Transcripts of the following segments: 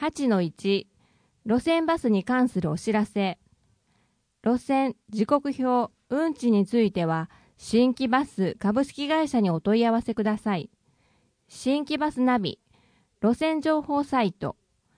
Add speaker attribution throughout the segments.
Speaker 1: 8-1 路線バスに関するお知らせ。路線時刻表運賃については新規バス株式会社にお問い合わせください。新規バスナビ路線情報サイト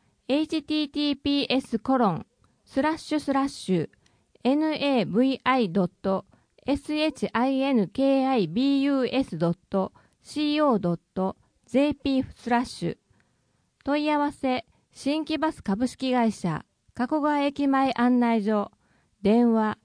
Speaker 1: https://navi.skimbus.co.jp/ 問い合わせ新規バス株式会社加古川駅前案内所電話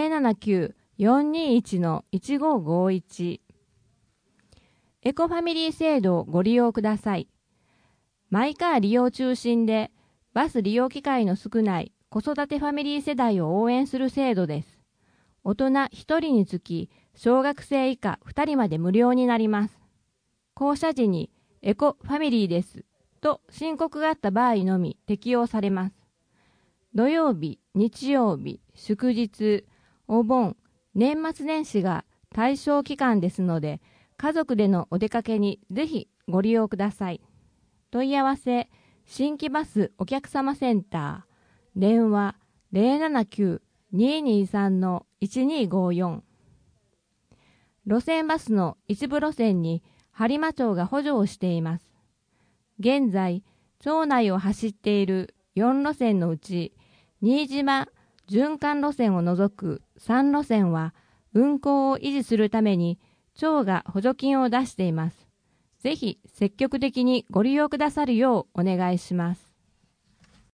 Speaker 1: 079-421-1551 エコファミリー制度をご利用ください。マイカー利用中心でバス利用機会の少ない子育てファミリー世代を応援する制度です。大人1人につき小学生以下2人まで無料になります。降車時にエコファミリーですと申告があった場合のみ適用されます。土曜日、日曜日、祝日、お盆、年末年始が対象期間ですので、家族でのお出かけにぜひご利用ください。問い合わせ、新規バスお客様センター、電話 079-223-1254 路線バスの一部路線に播磨町が補助をしています。現在、町内を走っている4路線のうち、新島循環路線を除く3路線は運行を維持するために町が補助金を出しています。ぜひ積極的にご利用くださるようお願いします。